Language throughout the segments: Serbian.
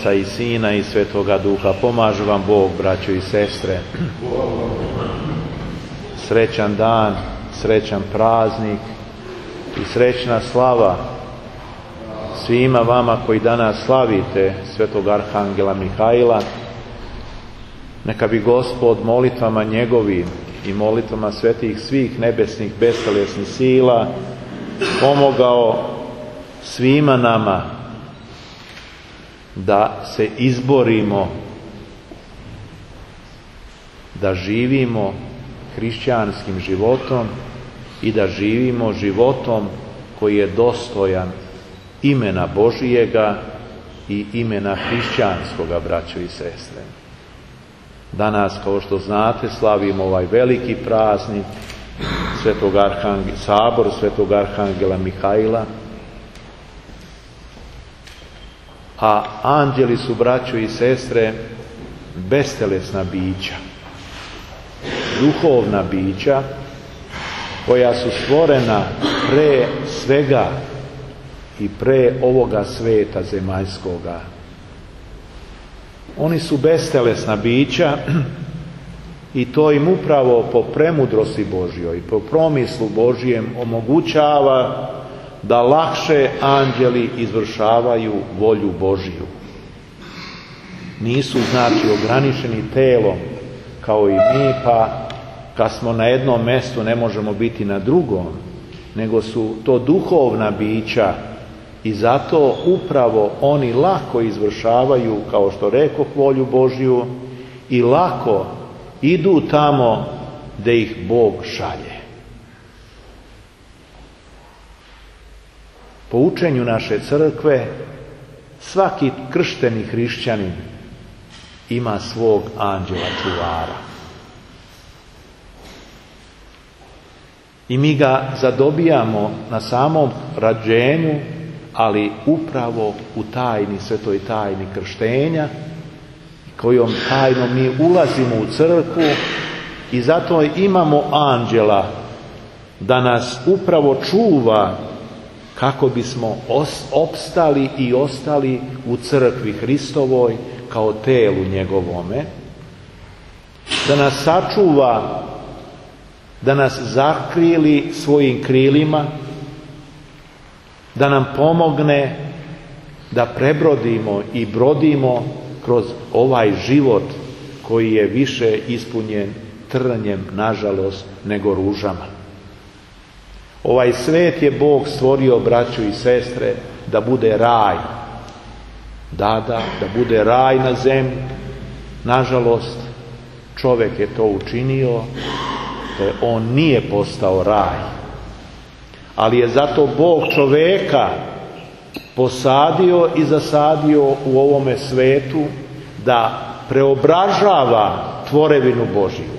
Oca i Sina i Svetoga Duha. Pomaže vam Bog, braćo i sestre. Srećan dan, srećan praznik i srećna slava svima vama koji danas slavite Svetog Arhangela Mihaila. Neka bi Gospod molitvama njegovim i molitvama svetih svih nebesnih bestelesnih sila pomogao svima nama da se izborimo, da živimo hrišćanskim životom i da živimo životom koji je dostojan imena Božijega i imena hrišćanskoga, braćo i sestre. Danas, kao što znate, slavimo ovaj veliki praznik Sabor Svetog Arhangela Mihaila, a anđeli su, braćo i sestre, bestelesna bića, duhovna bića koja su stvorena pre svega i pre ovoga sveta zemaljskoga. Oni su bestelesna bića i to im upravo po premudrosti Božjoj i po promislu Božjem omogućava da lakše anđeli izvršavaju volju Božju. Nisu, znači, ograničeni telom kao i mi, pa kad smo na jednom mjestu ne možemo biti na drugom, nego su to duhovna bića i zato upravo oni lako izvršavaju, kao što rekoh, volju Božju i lako idu tamo gdje ih Bog šalje. Po učenju naše crkve, svaki kršteni hrišćanin ima svog anđela čuvara. I mi ga zadobijamo na samom rađenju, ali upravo u tajni, svetoj tajni krštenja, kojom tajnom mi ulazimo u crkvu i zato imamo anđela da nas upravo čuva kako bismo opstali i ostali u crkvi Hristovoj kao telu njegovome, da nas sačuva, da nas zakrili svojim krilima, da nam pomogne da prebrodimo i brodimo kroz ovaj život koji je više ispunjen trnjem, nažalost, nego ružama. Ovaj svet je Bog stvorio, braćo i sestre, da bude raj. Da bude raj na zemlji. Nažalost, čovjek je to učinio, te on nije postao raj. Ali je zato Bog čovjeka posadio i zasadio u ovome svetu da preobražava tvorevinu Božju.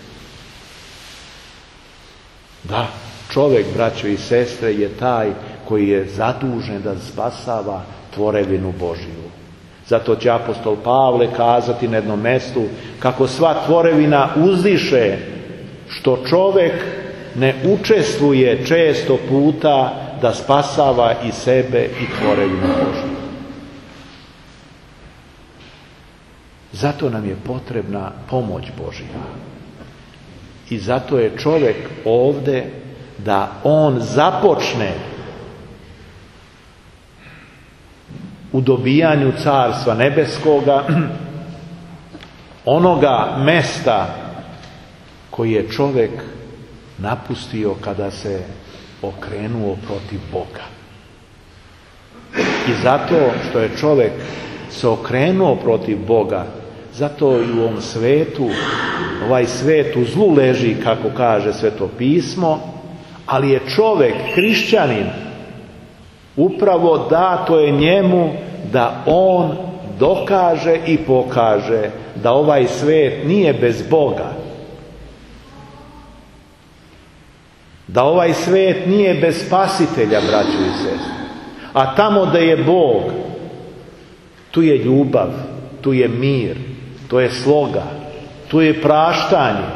Da, čovjek, braćo i sestre, je taj koji je zadužen da spasava tvorevinu Božju. Zato će apostol Pavle kazati na jednom mjestu kako sva tvorevina uzdiše, što čovjek ne učestvuje često puta da spasava i sebe i tvorevinu Božju. Zato nam je potrebna pomoć Božja. I zato je čovjek ovdje da on započne u dobijanju Carstva nebeskoga, onoga mesta koji je čovjek napustio kada se okrenuo protiv Boga. I zato što je čovjek se okrenuo protiv Boga, zato i u ovom svetu, ovaj svet u zlu leži, kako kaže Sveto pismo, ali je čovjek, hrišćanin, upravo dato je njemu da on dokaže i pokaže da ovaj svet nije bez Boga. Da ovaj svet nije bez spasitelja, braćo i sestre. A tamo da je Bog, tu je ljubav, tu je mir, tu je sloga, tu je praštanje.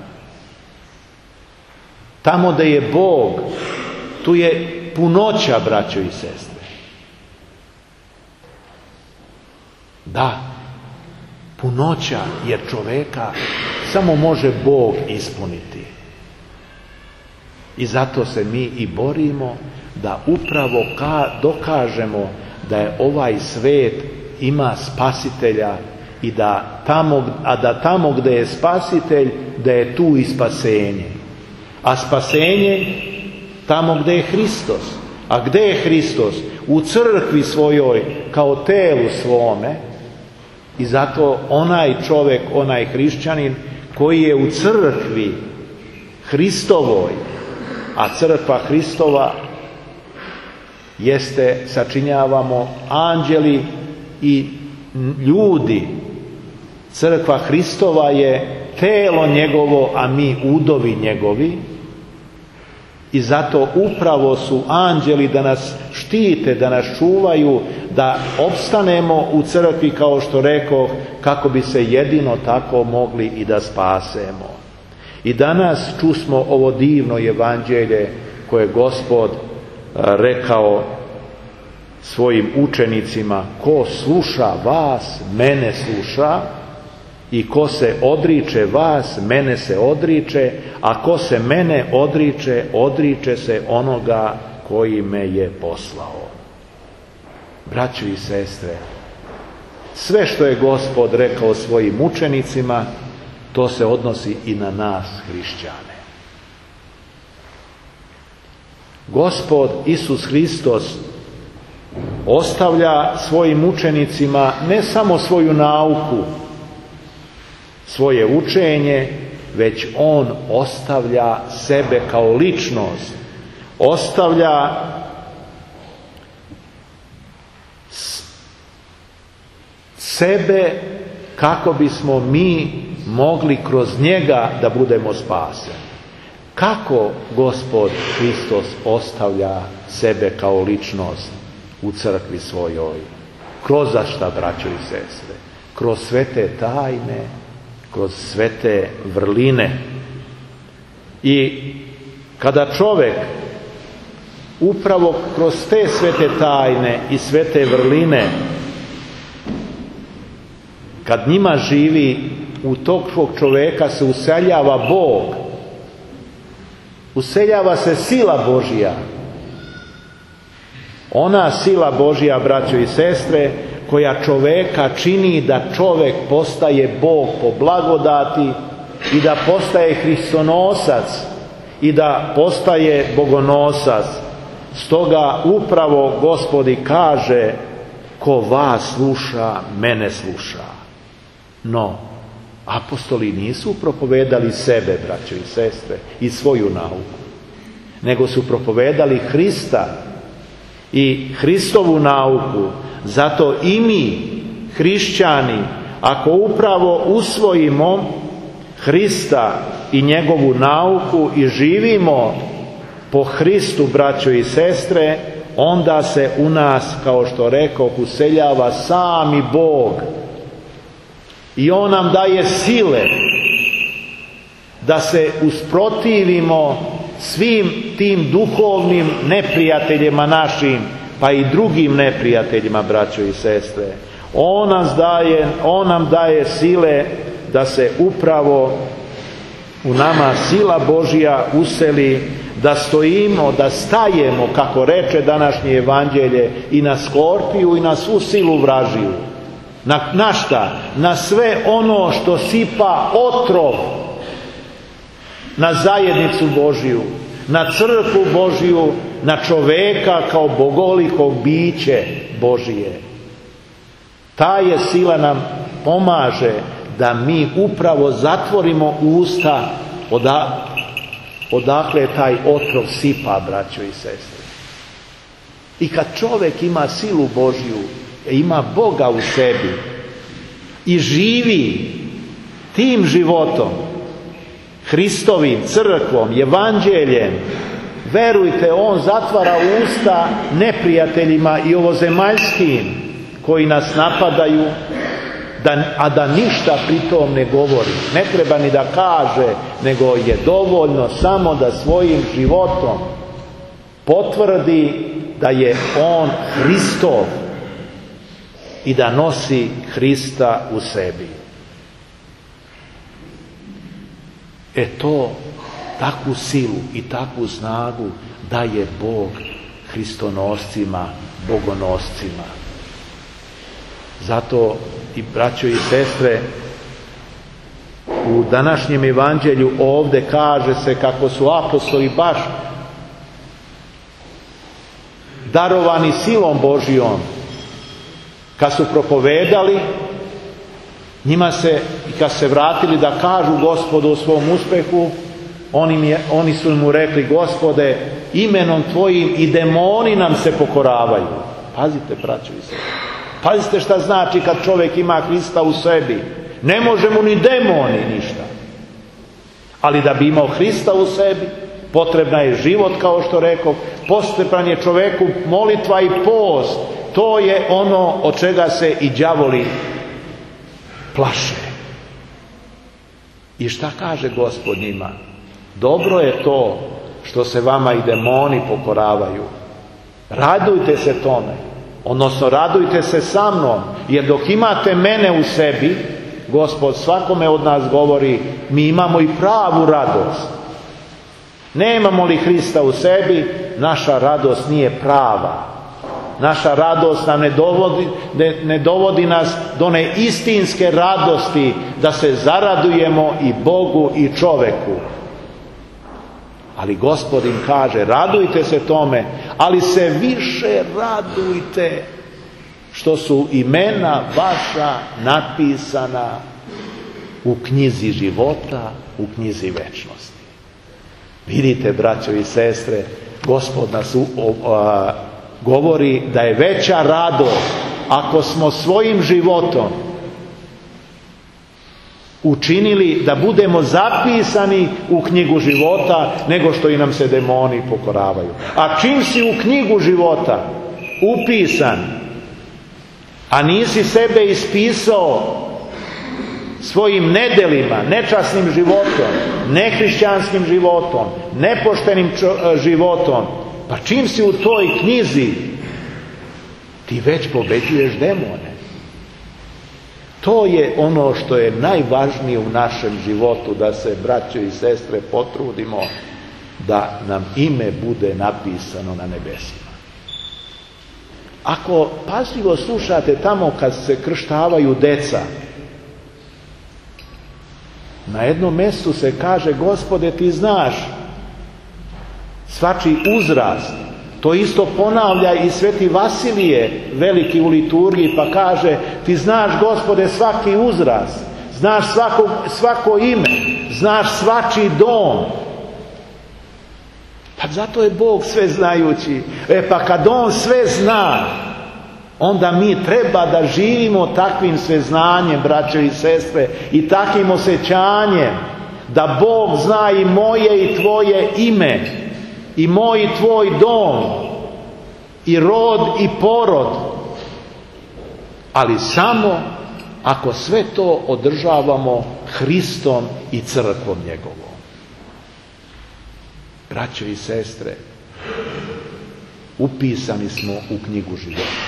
Tamo da je Bog, tu je punoća, braćo i sestre. Da, punoća, jer čoveka samo može Bog ispuniti. I zato se mi i borimo da upravo dokažemo da je ovaj svet ima spasitelja i da tamo gdje je spasitelj, da je tu i spasenje. A spasenje tamo gdje je Hristos. A gdje je Hristos? U crkvi svojoj, kao telu svome. I zato onaj čovjek, onaj hrišćanin koji je u crkvi Hristovoj, a crkva Hristova jeste, sačinjavamo anđeli i ljudi. Crkva Hristova je telo njegovo, a mi udovi njegovi. I zato upravo su anđeli da nas štite, da nas čuvaju, da opstanemo u crkvi, kao što rekoh, kako bi se jedino tako mogli i da spasemo. I danas čusmo ovo divno evanđelje koje je Gospod rekao svojim učenicima: ko sluša vas, mene sluša, i ko se odriče vas, mene se odriče, a ko se mene odriče, odriče se onoga koji me je poslao. Braćo i sestre, sve što je Gospod rekao svojim učenicima, to se odnosi i na nas, hrišćane. Gospod Isus Hristos ostavlja svojim učenicima ne samo svoju nauku, svoje učenje, već on ostavlja sebe kao ličnost, ostavlja sebe kako bismo mi mogli kroz njega da budemo spaseni. Kako Gospod Hristos ostavlja sebe kao ličnost u crkvi svojoj? Kroz šta, braćo i sestre? Kroz svete tajne, kroz svete vrline. I kada čovjek upravo kroz te svete tajne i svete vrline, kad njima živi, u tog čovjeka se useljava Bog, useljava se sila Božja. Ona sila Božja, braćo i sestre, koja čovjeka čini da čovjek postaje Bog po blagodati i da postaje Hristonosac i da postaje bogonosac. Stoga upravo Gospodi kaže: ko vas sluša, mene sluša. No, apostoli nisu propovedali sebe, braćo i sestre, i svoju nauku, nego su propovedali Hrista i Hristovu nauku. Zato i mi, hrišćani, ako upravo usvojimo Hrista i njegovu nauku i živimo po Hristu, braćo i sestre, onda se u nas, kao što rekoh, useljava sami Bog. I on nam daje sile da se usprotivimo svim tim duhovnim neprijateljima našim, pa i drugim neprijateljima, braćo i sestre. On nam daje sile da se upravo u nama sila Božja useli, da stojimo, da stajemo, kako reče današnje evanđelje, i na skorpiju i na svu silu vražiju. Na šta? Na sve ono što sipa otrov na zajednicu Božju, na crkvu Božju, na čoveka kao bogolikog biće Božije. Ta je sila nam pomaže da mi upravo zatvorimo usta odakle taj otrov sipa, braćo i sestre. I kad čovjek ima silu Božju, ima Boga u sebi i živi tim životom, Hristovim, crkvom, evanđeljem, verujte, on zatvara usta neprijateljima i ovozemaljskim koji nas napadaju, a da ništa pritom ne govori. Ne treba ni da kaže, nego je dovoljno samo da svojim životom potvrdi da je on Hristov. i da nosi Hrista u sebi. Takvu silu i takvu snagu daje Bog Hristonoscima, bogonoscima. Zato i braćo i sestre, u današnjem evanđelju ovdje kaže se kako su apostoli baš darovani silom Božijom, kad su propovedali, njima se, i kad se vratili da kažu Gospodu o svom uspehu, oni su mu rekli: Gospode, imenom Tvojim i demoni nam se pokoravaju. Pazite, braćo i sestre. Pazite šta znači kad čovjek ima Hrista u sebi. Ne može mu ni demoni ništa. Ali da bi imao Hrista u sebi, potrebna je život, kao što rekao, potreban je čovjeku molitva i post. To je ono od čega se i đavoli plaše. I šta kaže Gospod njima? Dobro je to što se vama i demoni pokoravaju. Radujte se tome. Odnosno, radujte se sa mnom. Jer dok imate mene u sebi, Gospod svakome od nas govori, mi imamo i pravu radost. Nemamo li Hrista u sebi, naša radost nije prava. Naša radost nam ne dovodi nas do one istinske radosti da se zaradujemo i Bogu i čoveku. Ali Gospod im kaže: radujte se tome, ali se više radujte što su imena vaša napisana u knjizi života, u knjizi večnosti. Vidite, braćo i sestre, Gospod nas govori da je veća radost ako smo svojim životom učinili da budemo zapisani u knjigu života, nego što i nam se demoni pokoravaju. A čim si u knjigu života upisan, a nisi sebe ispisao svojim nedelima, nečasnim životom, nehrišćanskim životom, nepoštenim životom, pa čim si u toj knjizi, ti već pobeđuješ demone. To je ono što je najvažnije u našem životu, da se, braćo i sestre, potrudimo da nam ime bude napisano na nebesima. Ako pažljivo slušate tamo kad se krštavaju deca, na jednom mjestu se kaže: Gospode, ti znaš svačiji uzrast. To isto ponavlja i sveti Vasilije, veliki u liturgiji, pa kaže: ti znaš, Gospode, svaki uzrast, znaš svako ime, znaš svačiji dom. Pa zato je Bog sve znajući. Pa kad On sve zna, onda mi treba da živimo takvim sveznanjem, braćo i sestre, i takvim osjećanjem da Bog zna i moje i tvoje ime, i moj i tvoj dom, i rod i porod, ali samo ako sve to održavamo Hristom i crkvom njegovom. Braćo i sestre, upisani smo u knjigu života.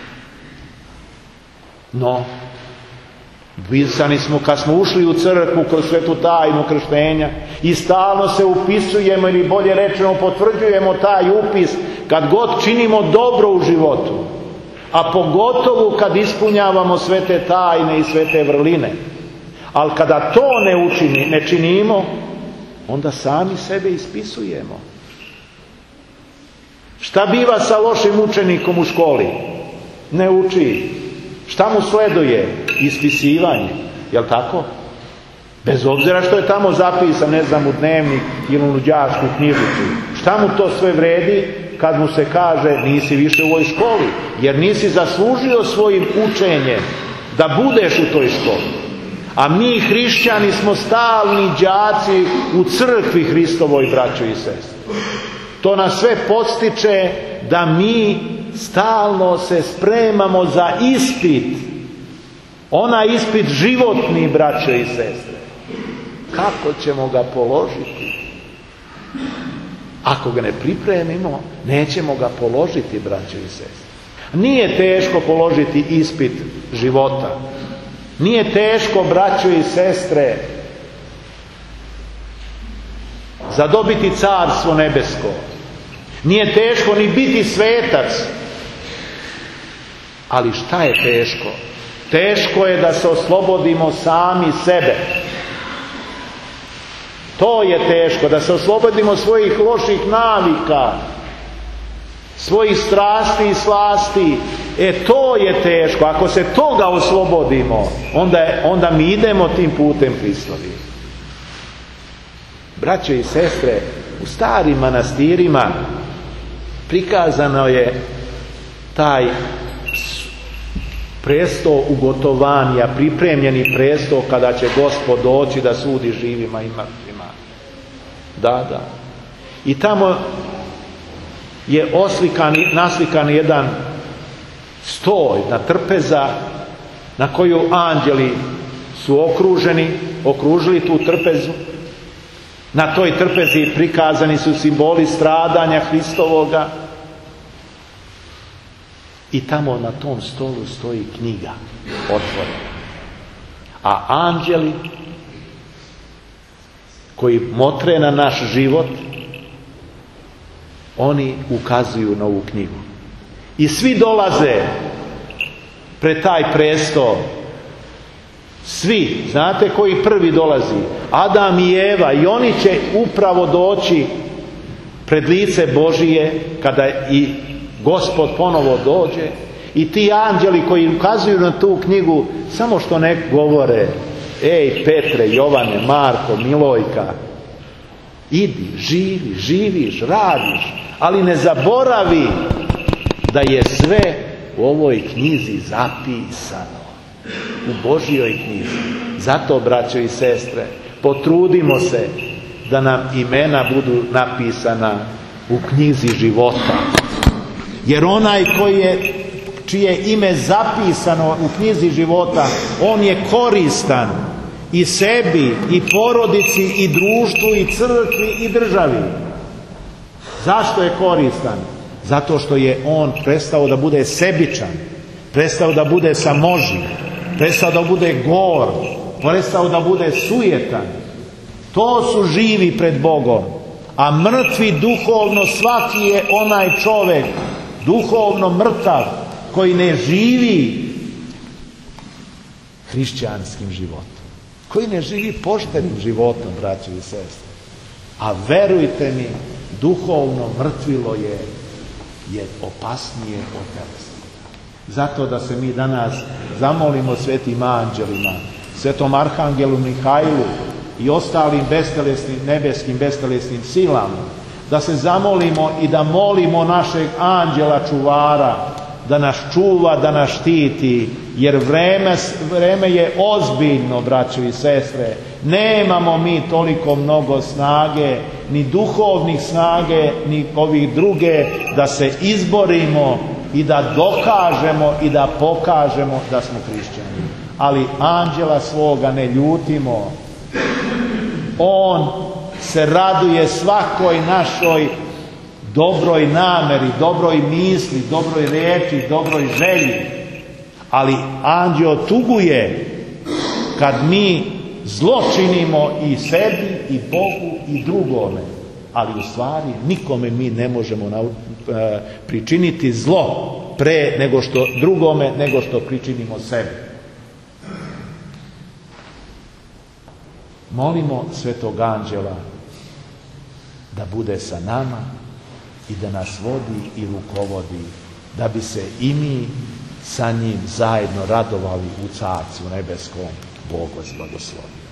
No, upisani smo kad smo ušli u crkvu kroz svetu tajnu krštenja i stalno se upisujemo, ili bolje rečeno potvrđujemo taj upis kad god činimo dobro u životu, a pogotovo kad ispunjavamo sve te tajne i sve te vrline. Ali kada to ne činimo, onda sami sebe ispisujemo. Šta biva sa lošim učenikom u školi? Ne uči. Šta mu sleduje? Ispisivanje. Jel' tako? Bez obzira što je tamo zapisan, ne znam, u dnevnik ili u đačku knjižicu. Šta mu to sve vredi kad mu se kaže: nisi više u ovoj školi, jer nisi zaslužio svojim učenjem da budeš u toj školi. A mi hrišćani smo stalni đaci u crkvi Hristovoj, braćo i sestre. To nas sve podstiče da mi stalno se spremamo za ispit. Onaj ispit životni, braćo i sestre. Kako ćemo ga položiti? Ako ga ne pripremimo, nećemo ga položiti, braćo i sestre. Nije teško položiti ispit života. Nije teško, braćo i sestre, zadobiti carstvo nebesko. Nije teško ni biti svetac. Ali šta je teško? Teško je da se oslobodimo sami sebe. To je teško, da se oslobodimo svojih loših navika, svojih strasti i slasti. To je teško. Ako se toga oslobodimo, onda mi idemo tim putem Hristovim. Braćo i sestre, u starim manastirima prikazano je taj presto ugotovanja, pripremljeni presto kada će Gospod doći da sudi živima i mrtvima. Da. I tamo je naslikan jedan stoj, jedna trpeza na koju anđeli su okružili tu trpezu. Na toj trpezi prikazani su simboli stradanja Hristovoga. I tamo na tom stolu stoji knjiga otvorena. A anđeli koji motre na naš život, oni ukazuju na ovu knjigu. I svi dolaze pred taj presto. Svi. Znate koji prvi dolazi? Adam i Eva. I oni će upravo doći pred lice Božije kada i Gospod ponovo dođe. I ti anđeli koji ukazuju na tu knjigu samo što ne govore: ej Petre, Jovane, Marko, Milojka, idi, živiš, radiš, ali ne zaboravi da je sve u ovoj knjizi zapisano. U Božjoj knjizi. Zato, braćo i sestre, potrudimo se da nam imena budu napisana u knjizi života. Jer onaj čije ime zapisano u knjizi života, on je koristan i sebi, i porodici, i društvu, i crkvi, i državi. Zašto je koristan? Zato što je on prestao da bude sebičan, prestao da bude samožnji, prestao da bude gor, prestao da bude sujetan. To su živi pred Bogom. A mrtvi duhovno, svaki je onaj čovjek duhovno mrtav koji ne živi hrišćanskim životom, koji ne živi poštenim životom, braćo i sestre. A verujte mi, duhovno mrtvilo je opasnije od telesnog. Zato da se mi danas zamolimo svetim anđelima, svetom arhangelu Mihajlu i ostalim nebeskim bestelesnim silama, da se zamolimo i da molimo našeg anđela čuvara da nas čuva, da nas štiti, jer vreme je ozbiljno, braćo i sestre. Nemamo mi toliko mnogo snage, ni duhovnih snage, ni ovih druge, da se izborimo i da dokažemo i da pokažemo da smo hrišćani. Ali anđela svoga ne ljutimo. On se raduje svakoj našoj dobroj nameri, dobroj misli, dobroj riječi, dobroj želji. Ali anđeo tuguje kad mi zlo činimo i sebi, i Bogu, i drugome. Ali u stvari nikome mi ne možemo pričiniti zlo pre nego što drugome, nego što pričinimo sebi. Molimo svetog anđela da bude sa nama i da nas vodi i rukovodi, da bi se i mi sa njim zajedno radovali u Carstvu nebeskom. Bog vas blagoslovi.